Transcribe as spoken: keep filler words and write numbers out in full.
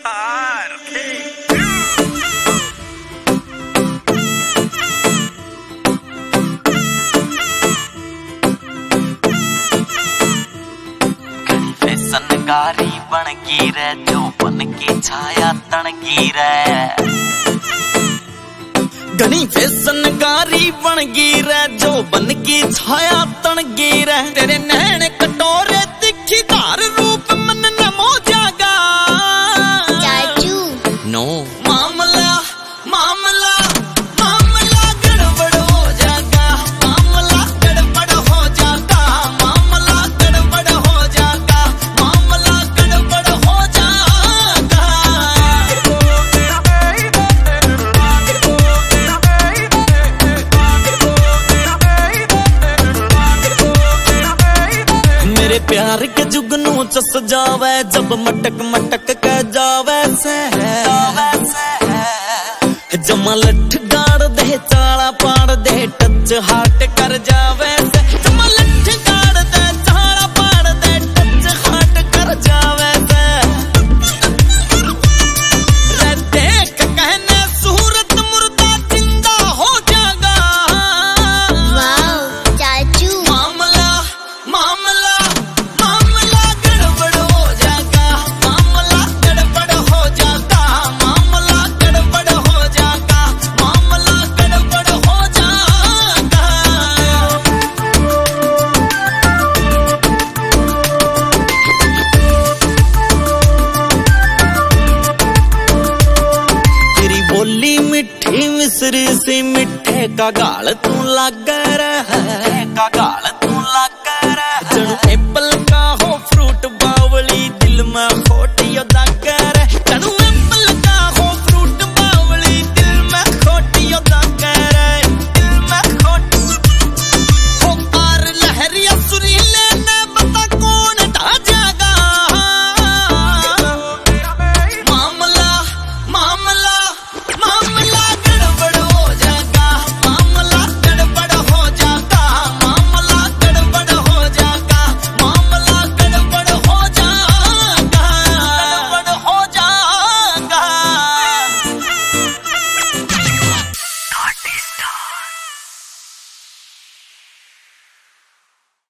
सनगारी बन गई रे जो बन के छाया तन गई रे। घनी फैसनगारी बन गई रे जो बन के छाया तन गई रे। तेरे नैन कटोरे दिखी धार रूप मन न मो जागा। चाचू नो मामला मामला मामला गड़बड़ हो जागा। मामला गड़बड़ हो जागा। मामला गड़बड़ हो जागा। मामला गड़बड़ हो जागा। मेरे प्यार के जुगनू चस जावे जब मटक मटक के जावे से। जमा लठ गाड़ दे चाला पाड़ दे टच हाट कर जावे से। जमा लठ गाड़ दे चाला पाड़ दे टच हाट कर जावे से। रे देख कहने सूरत मुर्दा जिंदा हो जागा। वाओ चाचू मामला मामला मामला गड़बड़ हो जागा। मामला गड़बड़ हो जागा। मामला गड़बड़ हो जागा। मामला गड़बड़ हो जागा। तेरी बोली मिठी मिसरी सी मिठे का गाल तू लागा रहा। का गाल तू लागा रहा। जणू एप्पल का हो फ्रूट बावली दिल में खोटियो दागा रहा। जणू